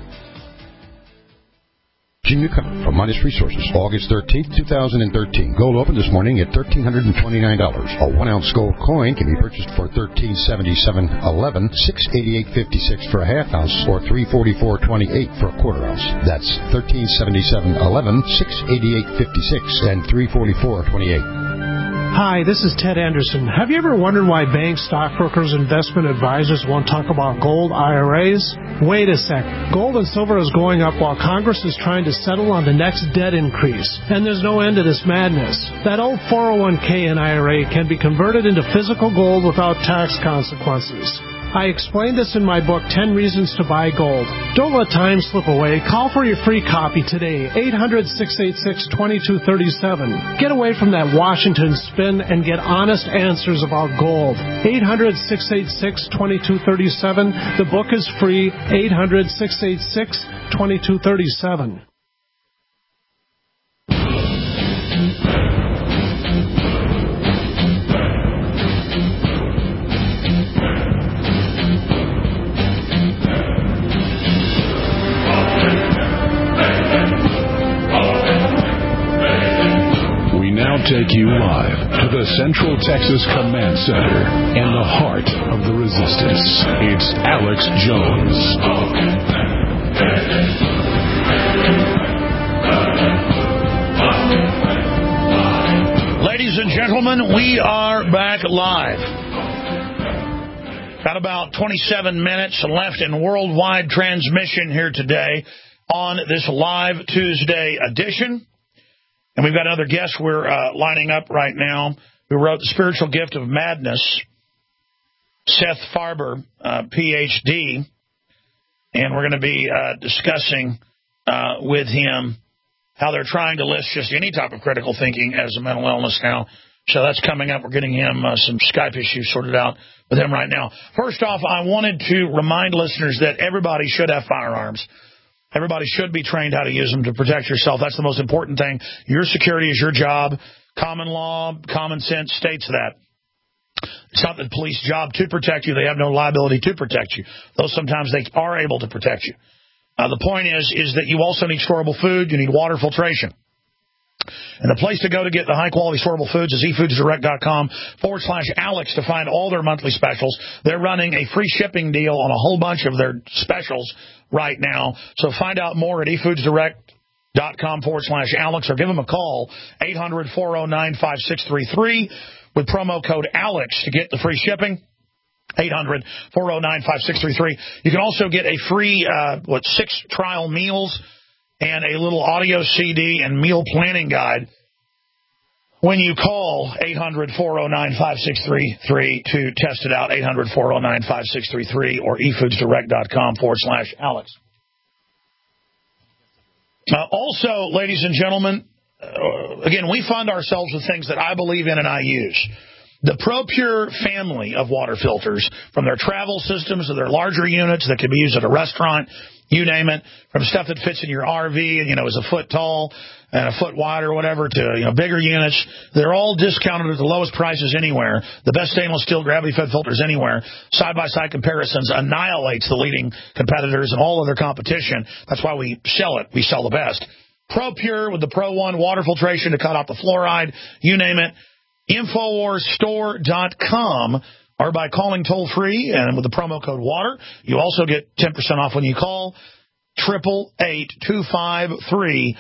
Jim Newcomer from Midas Resources, August 13th, 2013. Gold opened this morning at $1,329. A 1-ounce gold coin can be purchased for $1,377.11, $688.56 for a half ounce, or $344.28 for a quarter ounce. That's $1,377.11, $688.56, and $344.28. Hi, this is Ted Anderson. Have you ever wondered why banks, stockbrokers, investment advisors won't talk about gold IRAs? Wait a sec. Gold and silver is going up while Congress is trying to settle on the next debt increase. And there's no end to this madness. That old 401k and IRA can be converted into physical gold without tax consequences. I explained this in my book, 10 Reasons to Buy Gold. Don't let time slip away. Call for your free copy today, 800-686-2237. Get away from that Washington spin and get honest answers about gold. 800-686-2237. The book is free, 800-686-2237. Take you live to the Central Texas Command Center in the heart of the resistance. It's Alex Jones. Ladies and gentlemen, we are back live. Got about 27 minutes left in worldwide transmission here today on this live Tuesday edition. And we've got another guest we're lining up right now who wrote The Spiritual Gift of Madness, Seth Farber, Ph.D. And we're going to be discussing with him how they're trying to list just any type of critical thinking as a mental illness now. So that's coming up. We're getting him some Skype issues sorted out with him right now. First off, I wanted to remind listeners that everybody should have firearms. Everybody should be trained how to use them to protect yourself. That's the most important thing. Your security is your job. Common law, common sense states that. It's not the police job to protect you. They have no liability to protect you, though sometimes they are able to protect you. The point is that you also need storable food. You need water filtration. And the place to go to get the high-quality storable foods is efoodsdirect.com/Alex to find all their monthly specials. They're running a free shipping deal on a whole bunch of their specials right now. So find out more at efoodsdirect.com/Alex or give them a call, 800-409-5633, with promo code ALEX to get the free shipping. 800-409-5633. You can also get a free 6 trial meals and a little audio CD and meal planning guide when you call 800-409-5633 to test it out, 800-409-5633 or efoodsdirect.com/Alex. Also, ladies and gentlemen, again, we fund ourselves with things that I believe in and I use. The ProPure family of water filters, from their travel systems to their larger units that can be used at a restaurant, you name it, from stuff that fits in your RV and, is a foot tall and a foot wide or whatever to, bigger units. They're all discounted at the lowest prices anywhere. The best stainless steel gravity-fed filters anywhere. Side-by-side comparisons annihilates the leading competitors and all of their competition. That's why we sell it. We sell the best. ProPure with the Pro One water filtration to cut out the fluoride, you name it. InfoWarsStore.com, or by calling toll-free and with the promo code WATER. You also get 10% off when you call 888-253-3139,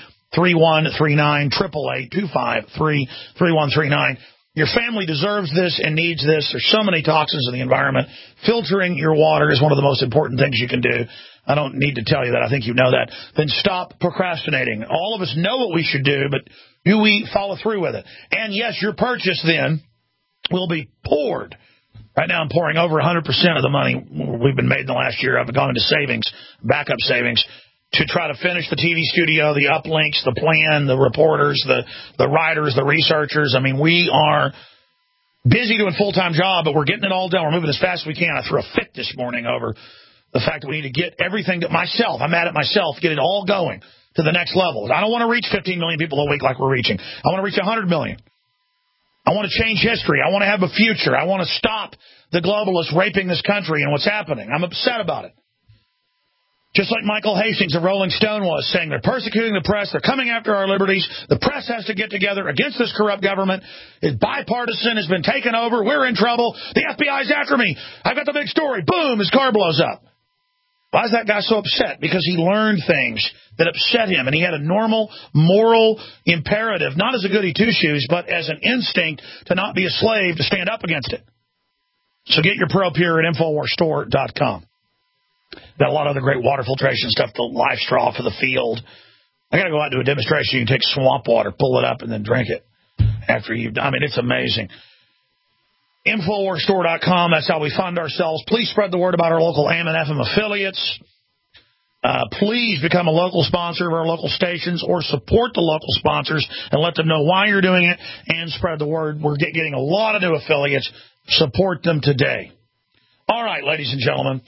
888-253-3139. Your family deserves this and needs this. There's so many toxins in the environment. Filtering your water is one of the most important things you can do. I don't need to tell you that. I think you know that. Then stop procrastinating. All of us know what we should do, but do we follow through with it? And, yes, your purchase then will be poured. Right now I'm pouring over 100% of the money we've been made in the last year. I've gone into savings, backup savings, to try to finish the TV studio, the uplinks, the plan, the reporters, the writers, the researchers. I mean, we are busy doing a full-time job, but we're getting it all done. We're moving as fast as we can. I threw a fit this morning over the fact that we need to get everything to myself. I'm mad at myself, get it all going to the next level. I don't want to reach 15 million people a week like we're reaching. I want to reach 100 million. I want to change history. I want to have a future. I want to stop the globalists raping this country and what's happening. I'm upset about it. Just like Michael Hastings of Rolling Stone was saying, they're persecuting the press. They're coming after our liberties. The press has to get together against this corrupt government. It's bipartisan. Has been taken over. We're in trouble. The FBI's after me. I've got the big story. Boom, his car blows up. Why is that guy so upset? Because he learned things that upset him, and he had a normal moral imperative, not as a goody two-shoes, but as an instinct to not be a slave, to stand up against it. So get your ProPure at InfoWarsStore.com. Got a lot of other great water filtration stuff, the live straw for the field. I got to go out and do a demonstration. You can take swamp water, pull it up, and then drink it after you've done. I mean, it's amazing. InfoWarsStore.com, that's how we fund ourselves. Please spread the word about our local AM and FM affiliates. Please become a local sponsor of our local stations or support the local sponsors and let them know why you're doing it and spread the word. We're getting a lot of new affiliates. Support them today. All right, ladies and gentlemen.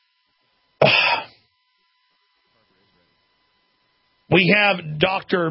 We have Dr.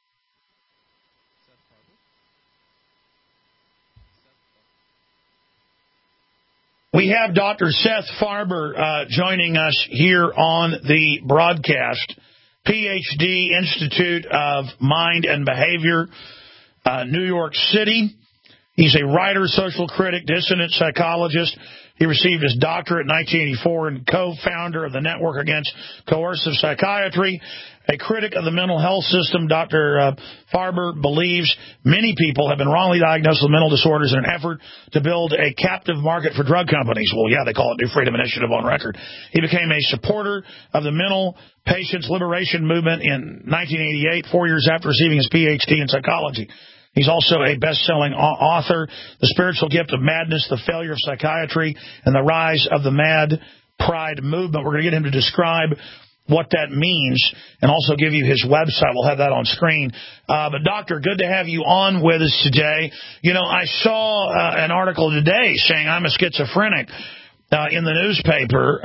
Seth Farber joining us here on the broadcast. PhD, Institute of Mind and Behavior, New York City. He's a writer, social critic, dissident psychologist. He received his doctorate in 1984 and co-founder of the Network Against Coercive Psychiatry. A critic of the mental health system, Dr. Farber believes many people have been wrongly diagnosed with mental disorders in an effort to build a captive market for drug companies. Well, yeah, they call it New Freedom Initiative on record. He became a supporter of the Mental Patients Liberation Movement in 1988, 4 years after receiving his PhD in psychology. He's also a best-selling author, The Spiritual Gift of Madness, The Failure of Psychiatry, and the Rise of the Mad Pride Movement. We're going to get him to describe what that means and also give you his website. We'll have that on screen. But, Doctor, good to have you on with us today. You know, I saw an article today saying I'm a schizophrenic in the newspaper.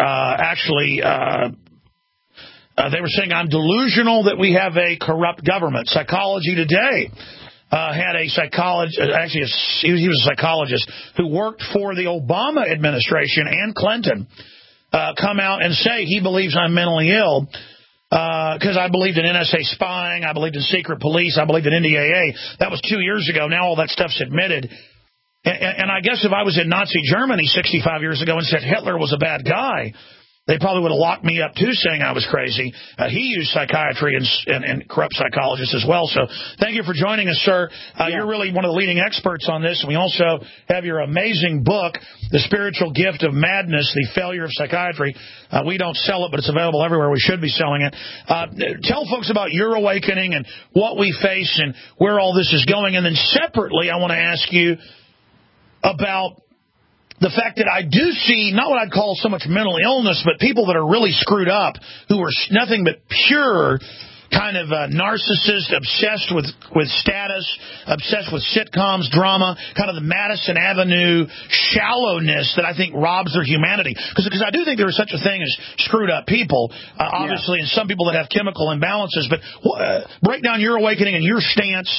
They were saying I'm delusional that we have a corrupt government. Psychology Today had a psychologist, actually he was a psychologist who worked for the Obama administration and Clinton, come out and say he believes I'm mentally ill. because I believed in NSA spying, I believed in secret police, I believed in NDAA. That was 2 years ago. Now all that stuff's admitted. And I guess if I was in Nazi Germany 65 years ago and said Hitler was a bad guy, they probably would have locked me up, too, saying I was crazy. He used psychiatry and corrupt psychologists as well. So thank you for joining us, sir. You're really one of the leading experts on this. And we also have your amazing book, The Spiritual Gift of Madness, The Failure of Psychiatry. We don't sell it, but it's available everywhere. We should be selling it. Tell folks about your awakening and what we face and where all this is going. And then separately, I want to ask you about the fact that I do see not what I'd call so much mental illness, but people that are really screwed up who are nothing but pure kind of narcissists, obsessed with status, obsessed with sitcoms, drama, kind of the Madison Avenue shallowness that I think robs their humanity. Because I do think there is such a thing as screwed up people, obviously, and some people that have chemical imbalances. But break down your awakening and your stance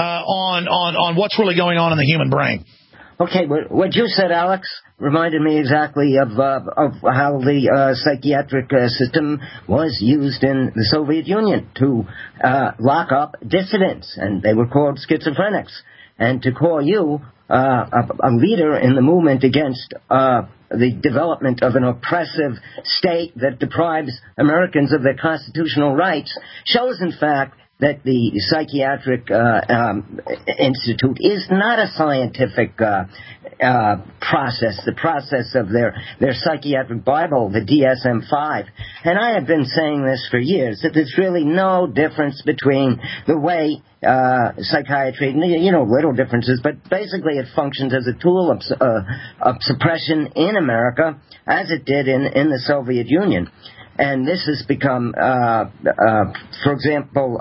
on what's really going on in the human brain. Okay, what you said, Alex, reminded me exactly of how the psychiatric system was used in the Soviet Union to lock up dissidents, and they were called schizophrenics. And to call you a leader in the movement against the development of an oppressive state that deprives Americans of their constitutional rights shows, in fact, that the Psychiatric Institute is not a scientific process, the process of their psychiatric Bible, the DSM-5. And I have been saying this for years, that there's really no difference between the way psychiatry, little differences, but basically it functions as a tool of suppression in America, as it did in the Soviet Union. And this has become, for example,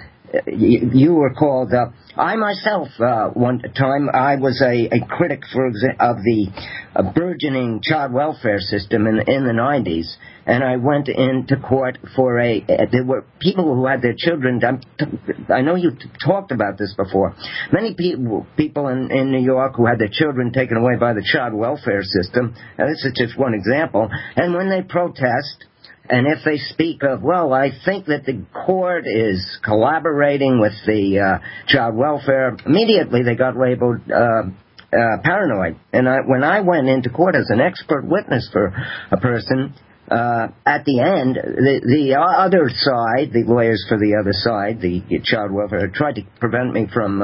you were called, I myself, one time, I was a critic, of the burgeoning child welfare system in the 90s. And I went into court for there were people who had their children, I know you talked about this before, many people in New York who had their children taken away by the child welfare system. Now, this is just one example. And when they protest, and if they speak of, well, I think that the court is collaborating with the child welfare, immediately they got labeled paranoid. And when I went into court as an expert witness for a person, at the end, the other side, the lawyers for the other side, the child welfare, tried to prevent me from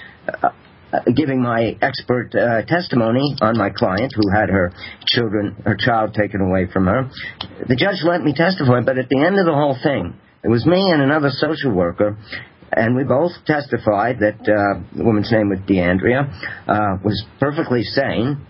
giving my expert testimony on my client who had her child taken away from her. The judge let me testify, but at the end of the whole thing, it was me and another social worker, and we both testified that the woman's name was DeAndrea, was perfectly sane.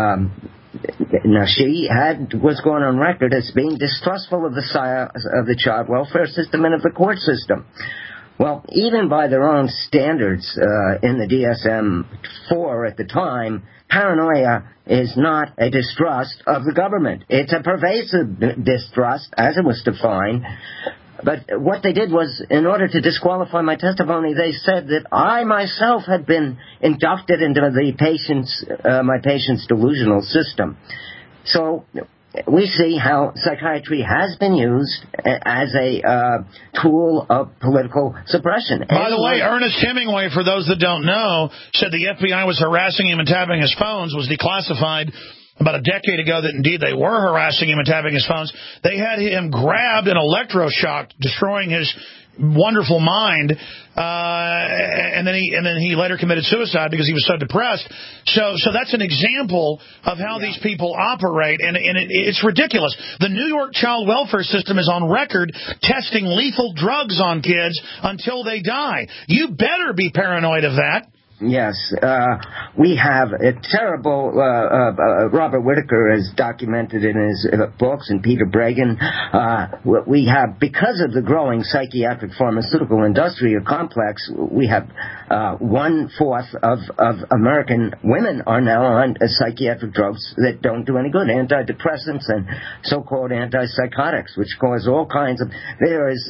Now, she was going on record as being distrustful of the child welfare system and of the court system. Well, even by their own standards in the DSM-4 at the time, paranoia is not a distrust of the government. It's a pervasive distrust, as it was defined. But what they did was, in order to disqualify my testimony, they said that I myself had been inducted into my patient's delusional system. So we see how psychiatry has been used as a tool of political suppression. By the way, Ernest Hemingway, for those that don't know, said the FBI was harassing him and tapping his phones, was declassified about a decade ago that indeed they were harassing him and tapping his phones. They had him grabbed and electroshocked, destroying his wonderful mind, and then he later committed suicide because he was so depressed. So that's an example of how these people operate, and it's ridiculous. The New York child welfare system is on record testing lethal drugs on kids until they die. You better be paranoid of that. Yes, we have a terrible, Robert Whitaker has documented in his books, and Peter Bregan, we have, because of the growing psychiatric pharmaceutical industrial complex, we have 1/4 of American women are now on psychiatric drugs that don't do any good, antidepressants and so-called antipsychotics, which cause all kinds of, there is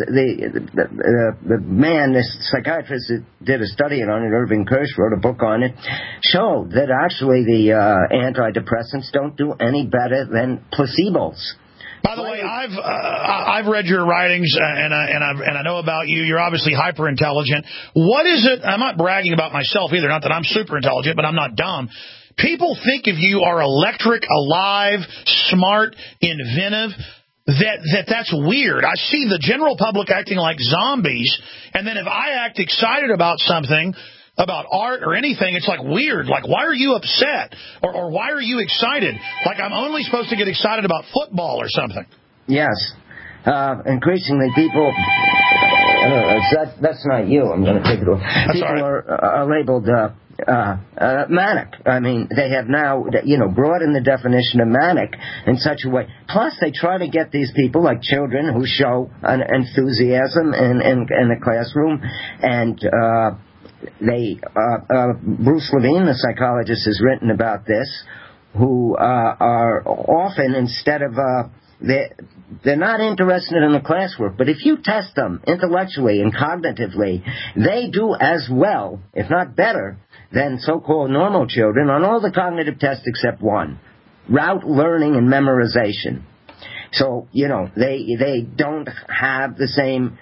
the man, this psychiatrist that did a study on it, Irving Kirsch, wrote a book on it, showed that actually the antidepressants don't do any better than placebos. By By the way, I've read your writings and I know about you. You're obviously hyper intelligent. What is it? I'm not bragging about myself either. Not that I'm super intelligent, but I'm not dumb. People think of you are electric, alive, smart, inventive. That's weird. I see the general public acting like zombies, and then if I act excited about something, about art or anything, it's like weird. Like, why are you upset? Or why are you excited? Like, I'm only supposed to get excited about football or something. Yes. Increasingly, people... that's not you. I'm going to take it away. People are labeled manic. I mean, they have now, broadened the definition of manic in such a way. Plus, they try to get these people, like children, who show an enthusiasm in the classroom, and Bruce Levine, the psychologist, has written about this, who are often, instead of... They're not interested in the classwork, but if you test them intellectually and cognitively, they do as well, if not better, than so-called normal children on all the cognitive tests except one, route learning and memorization. So, they don't have the same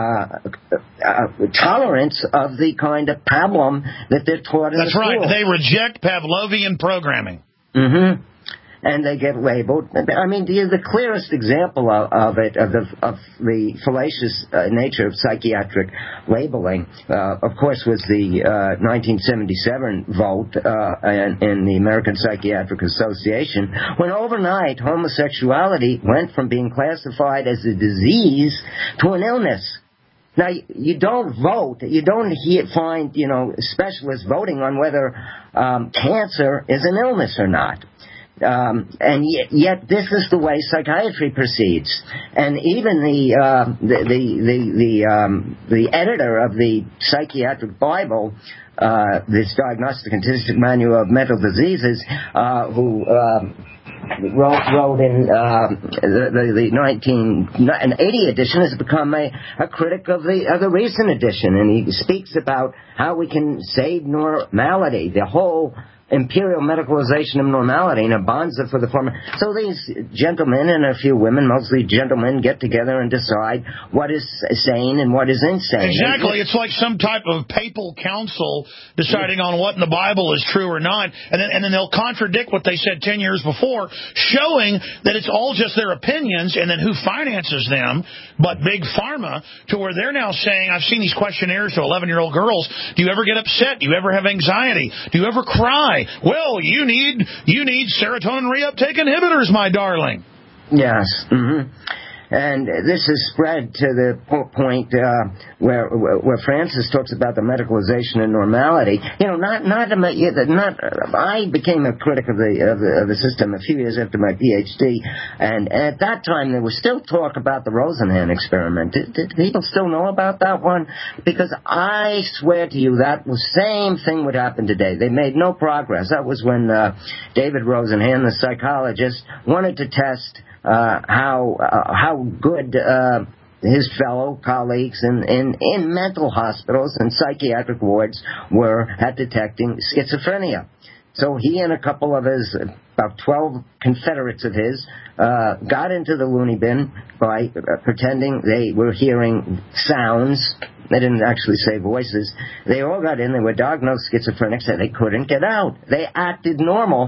tolerance of the kind of pablum that they're taught in the school. That's right. They reject Pavlovian programming. Mm-hmm. And they get labeled. I mean, the clearest example of the fallacious nature of psychiatric labeling, of course, was the 1977 vote in the American Psychiatric Association, when overnight homosexuality went from being classified as a disease to an illness. Now, you don't vote, you don't find, specialists voting on whether cancer is an illness or not. And yet this is the way psychiatry proceeds. And even the editor of the Psychiatric Bible, this Diagnostic and Statistic Manual of Mental Diseases, who wrote in the 1980 edition, has become a critic of the recent edition, and he speaks about how we can save normality, the whole imperial medicalization of normality, and a bonza for the former. So these gentlemen and a few women, mostly gentlemen, get together and decide what is sane and what is insane. Exactly. It's like some type of papal council deciding on what in the Bible is true or not, and then they'll contradict what they said 10 years before, showing that it's all just their opinions, and then who finances them but Big Pharma, to where they're now saying, I've seen these questionnaires to 11-year-old girls, do you ever get upset? Do you ever have anxiety? Do you ever cry? Well, you need serotonin reuptake inhibitors, my darling. Yes. Mm-hmm. And this has spread to the point where Francis talks about the medicalization of normality. I became a critic of the system a few years after my PhD, and at that time there was still talk about the Rosenhan experiment. Did people still know about that one? Because I swear to you that the same thing would happen today. They made no progress. That was when David Rosenhan, the psychologist, wanted to test how good his fellow colleagues in mental hospitals and psychiatric wards were at detecting schizophrenia. So he and a couple of his, about 12 confederates of his, got into the loony bin by pretending they were hearing sounds. They didn't actually say voices. They all got in. They were diagnosed schizophrenics, and they couldn't get out. They acted normal.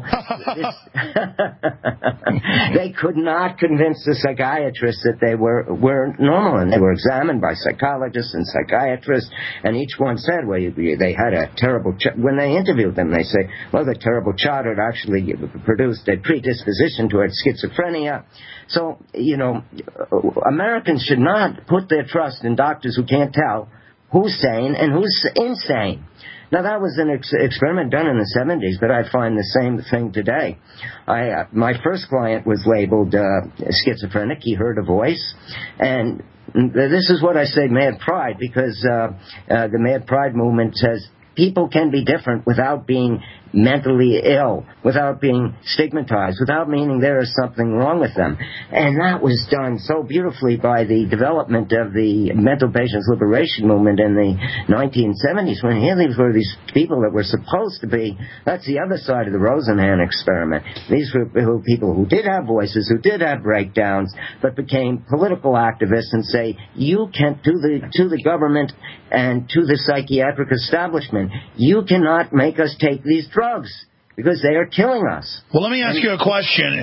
They could not convince the psychiatrists that they were normal, and they were examined by psychologists and psychiatrists, and each one said, well, they had a terrible... When they interviewed them, they say, well, the terrible childhood actually produced a predisposition towards schizophrenia. So, Americans should not put their trust in doctors who can't tell who's sane and who's insane. Now, that was an experiment done in the 70s, but I find the same thing today. My first client was labeled schizophrenic. He heard a voice, and this is what I say, mad pride, because the mad pride movement says people can be different without being mentally ill, without being stigmatized, without meaning there is something wrong with them. And that was done so beautifully by the development of the mental patients liberation movement in the 1970s, when here these were these people that were supposed to be, that's the other side of the Rosenhan experiment. These were people who did have voices, who did have breakdowns, but became political activists and say, you can't to the government and to the psychiatric establishment, you cannot make us take these drugs because they are killing us. Well, let me ask you a question.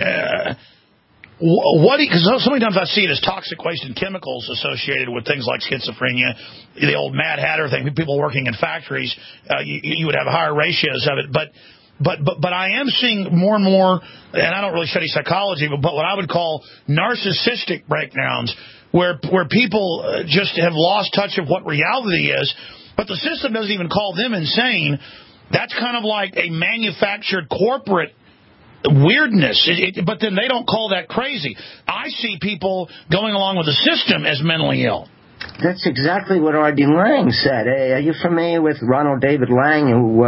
Because so many times I see it as toxic waste and chemicals associated with things like schizophrenia, the old Mad Hatter thing, people working in factories, you would have higher ratios of it. But I am seeing more and more, and I don't really study psychology, but what I would call narcissistic breakdowns, where people just have lost touch of what reality is, but the system doesn't even call them insane. That's kind of like a manufactured corporate weirdness, but then they don't call that crazy. I see people going along with the system as mentally ill. That's exactly what R.D. Laing said. Are you familiar with Ronald David Laing, who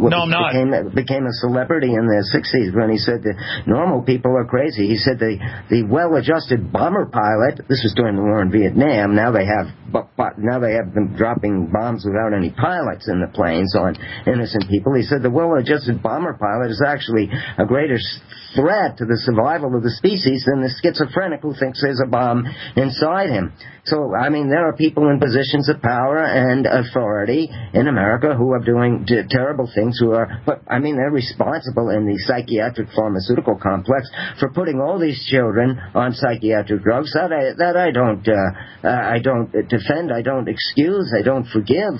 became a celebrity in the 60s when he said that normal people are crazy? He said the well-adjusted bomber pilot, this was during the war in Vietnam, now they have them dropping bombs without any pilots in the planes on innocent people. He said the well-adjusted bomber pilot is actually a greater threat to the survival of the species than the schizophrenic who thinks there's a bomb inside him. So, I mean, there are people in positions of power and authority in America who are doing terrible things, but they're responsible in the psychiatric pharmaceutical complex for putting all these children on psychiatric drugs. That I don't defend, I don't excuse, I don't forgive.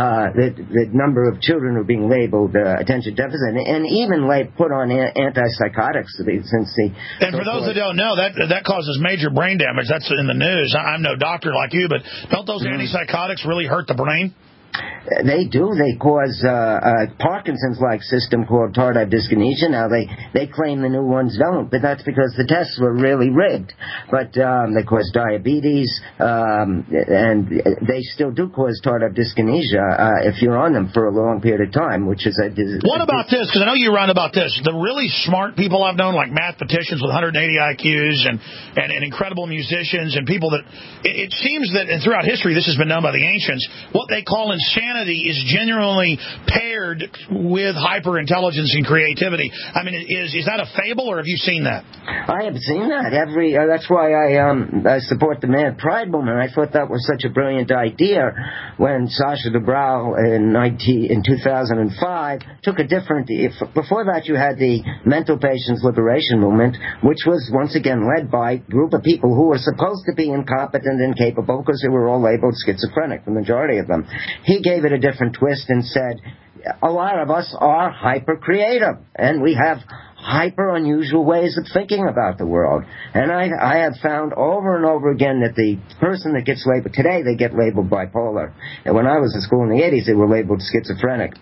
The number of children who are being labeled attention deficit and even put on antipsychotics since the... And for those that don't know, that causes major brain damage. That's in the news. I'm no doctor like you, but don't those antipsychotics really hurt the brain? They do. They cause Parkinson's-like system called tardive dyskinesia. Now, they claim the new ones don't, but that's because the tests were really rigged. But they cause diabetes, and they still do cause tardive dyskinesia if you're on them for a long period of time, which is... What about this? Because I know you run about this. The really smart people I've known, like mathematicians with 180 IQs and incredible musicians and people that... It seems that and throughout history, this has been known by the ancients, what they call insanity is genuinely paired with hyper-intelligence and creativity. I mean, is that a fable, or have you seen that? I have seen that. That's why I support the Mad Pride movement. I thought that was such a brilliant idea when Sasha Dobrow in 2005 took a different... Before that, you had the Mental Patients Liberation Movement, which was once again led by a group of people who were supposed to be incompetent and incapable because they were all labeled schizophrenic, the majority of them. He gave it a different twist and said, a lot of us are hyper-creative, and we have hyper-unusual ways of thinking about the world. And I have found over and over again that the person that gets labeled... Today, they get labeled bipolar. And when I was in school in the 80s, they were labeled schizophrenic.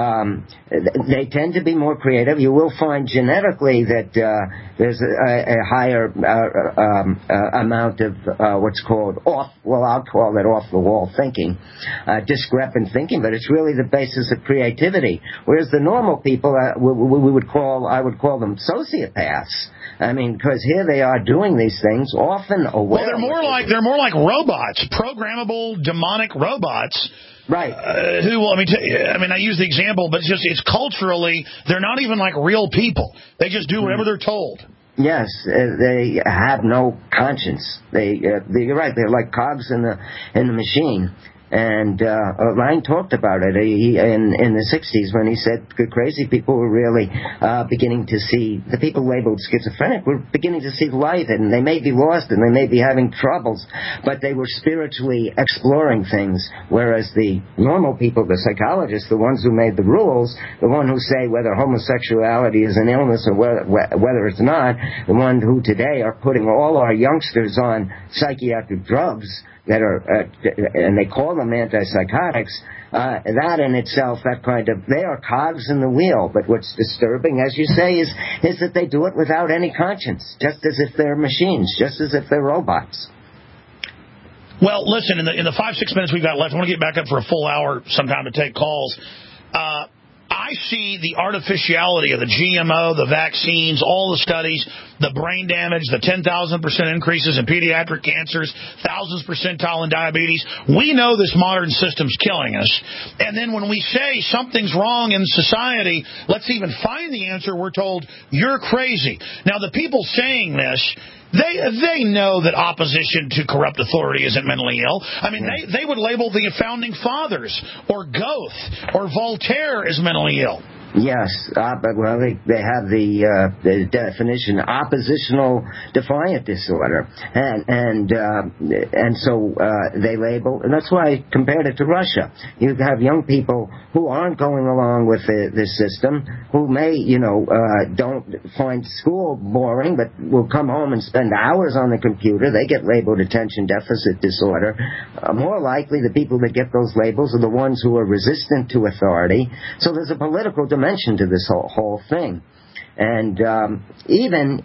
They tend to be more creative. You will find genetically that there's a higher amount of what's called I'll call it off-the-wall thinking, discrepant thinking, but it's really the basis of creativity. Whereas the normal people, I would call them sociopaths. I mean, because here they are doing these things, often aware. Well, they're more like robots, programmable demonic robots. Right. I use the example, but it's culturally, they're not even like real people. They just do whatever they're told. Yes, they have no conscience. You're right. They're like cogs in the machine. And Laing talked about it in the 60s when he said crazy people were really beginning to see, the people labeled schizophrenic were beginning to see light, and they may be lost and they may be having troubles, but they were spiritually exploring things, whereas the normal people, the psychologists, the ones who made the rules, the one who say whether homosexuality is an illness or whether it's not, the one who today are putting all our youngsters on psychiatric drugs, that are, and they call them antipsychotics, that in itself, they are cogs in the wheel. But what's disturbing, as you say, is that they do it without any conscience, just as if they're machines, just as if they're robots. Well, listen, in the 5-6 minutes we've got left, I want to get back up for a full hour sometime to take calls. I see the artificiality of the GMO, the vaccines, all the studies, the brain damage, the 10,000% increases in pediatric cancers, thousands percentile in diabetes. We know this modern system's killing us. And then when we say something's wrong in society, let's even find the answer, we're told, you're crazy. Now, the people saying this, they know that opposition to corrupt authority isn't mentally ill. I mean, they would label the Founding Fathers or Goethe or Voltaire as mentally ill. Yes, well, they have the definition oppositional defiant disorder, and so they label, and that's why I compared it to Russia. You have young people who aren't going along with this system, who may, don't find school boring, but will come home and spend hours on the computer. They get labeled attention deficit disorder. More likely, the people that get those labels are the ones who are resistant to authority. So there's a political dimension to this whole thing. And even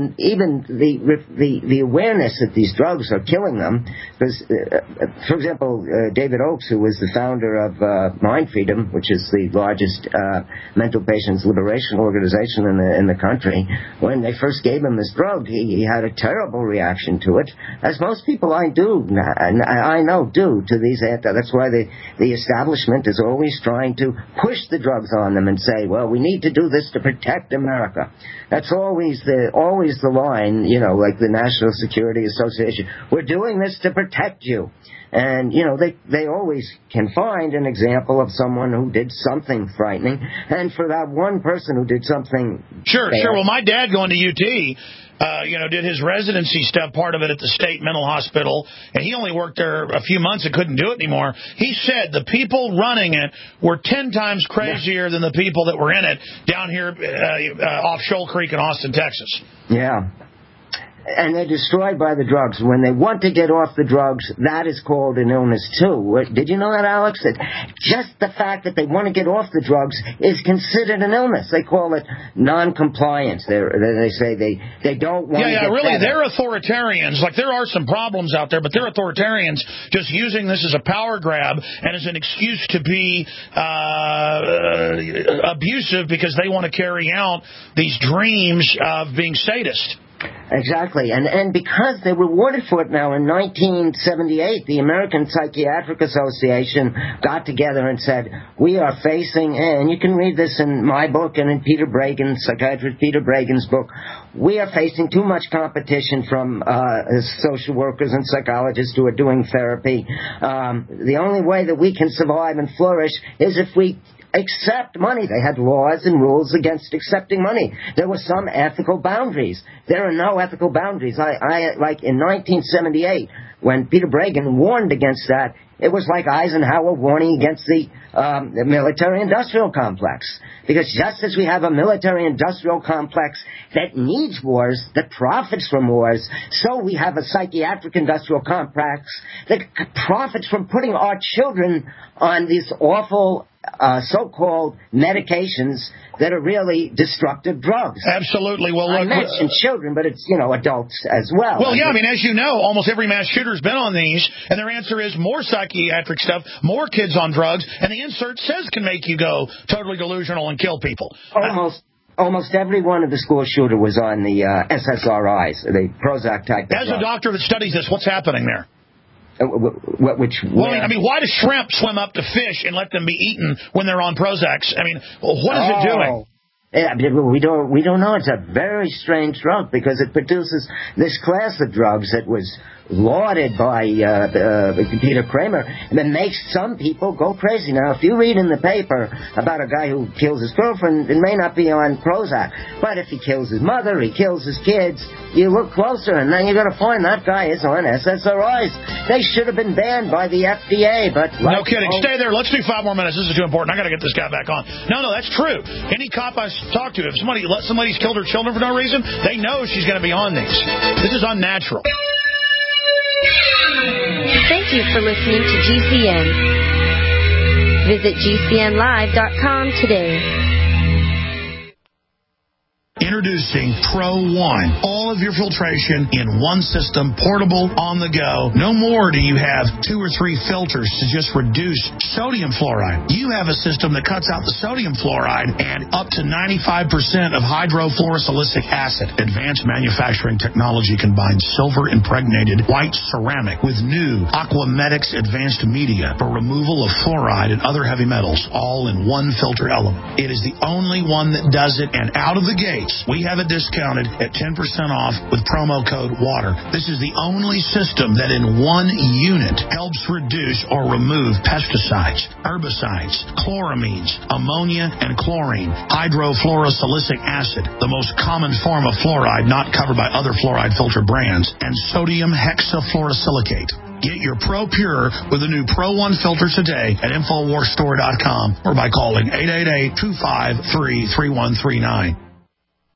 the awareness that these drugs are killing them, because, for example, David Oakes, who was the founder of Mind Freedom, which is the largest mental patients liberation organization in the country, when they first gave him this drug, he had a terrible reaction to it, as most people I know do to these that's why the establishment is always trying to push the drugs on them and say, well, we need to do this to protect America. That's always the line, like the National Security Association. We're doing this to protect you. And, they always can find an example of someone who did something frightening. And for that one person who did something Sure. Well, my dad going to UT, did his residency stuff, part of it at the state mental hospital, and he only worked there a few months and couldn't do it anymore. He said the people running it were 10 times crazier than the people that were in it down here off Shoal Creek in Austin, Texas. Yeah. And they're destroyed by the drugs. When they want to get off the drugs, that is called an illness too. Did you know that, Alex? That just the fact that they want to get off the drugs is considered an illness. They call it non-compliance. They say they don't want to get really, better. they're authoritarians. Like, there are some problems out there, but they're authoritarians just using this as a power grab and as an excuse to be abusive because they want to carry out these dreams of being sadist. Exactly, and because they rewarded for it now in 1978, the American Psychiatric Association got together and said, we are facing, and you can read this in my book and in psychiatrist Peter Bregan's book, we are facing too much competition from social workers and psychologists who are doing therapy. The only way that we can survive and flourish is if we accept money. They had laws and rules against accepting money. There were some ethical boundaries. There are no ethical boundaries. Like in 1978, when Peter Bregan warned against that, it was like Eisenhower warning against the military-industrial complex. Because just as we have a military-industrial complex that needs wars, that profits from wars, so we have a psychiatric-industrial complex that profits from putting our children on these awful so-called medications that are really destructive drugs. Absolutely. Well, I mentioned children, but it's, adults as well. Well, yeah, as you know, almost every mass shooter's been on these, and their answer is more psychiatric stuff, more kids on drugs, and the insert says can make you go totally delusional and kill people. Almost every one of the school shooter was on the SSRIs, the Prozac type. As a doctor that studies this, what's happening there? Why do shrimp swim up to fish and let them be eaten when they're on Prozacs? What is it doing? Yeah, we don't know. It's a very strange drug because it produces this class of drugs that was lauded by Peter Kramer, and it makes some people go crazy. Now, if you read in the paper about a guy who kills his girlfriend, it may not be on Prozac, but if he kills his mother, he kills his kids, you look closer, and then you're going to find that guy is on SSRIs. They should have been banned by the FDA, but... No kidding. Stay there. Let's do 5 more minutes. This is too important. I got to get this guy back on. No, that's true. Any cop I talk to, if somebody's killed her children for no reason, they know she's going to be on these. This is unnatural. Thank you for listening to GCN. Visit GCNlive.com today. Introducing Pro One. All of your filtration in one system, portable, on the go. No more do you have 2 or 3 filters to just reduce sodium fluoride. You have a system that cuts out the sodium fluoride and up to 95% of hydrofluorosilicic acid. Advanced manufacturing technology combines silver-impregnated white ceramic with new Aquamedics advanced media for removal of fluoride and other heavy metals, all in one filter element. It is the only one that does it, and out of the gates, we have it discounted at 10% off with promo code WATER. This is the only system that in one unit helps reduce or remove pesticides, herbicides, chloramines, ammonia, and chlorine, hydrofluorosilicic acid, the most common form of fluoride not covered by other fluoride filter brands, and sodium hexafluorosilicate. Get your Pro Pure with the new Pro One filter today at InfoWarsStore.com or by calling 888-253-3139.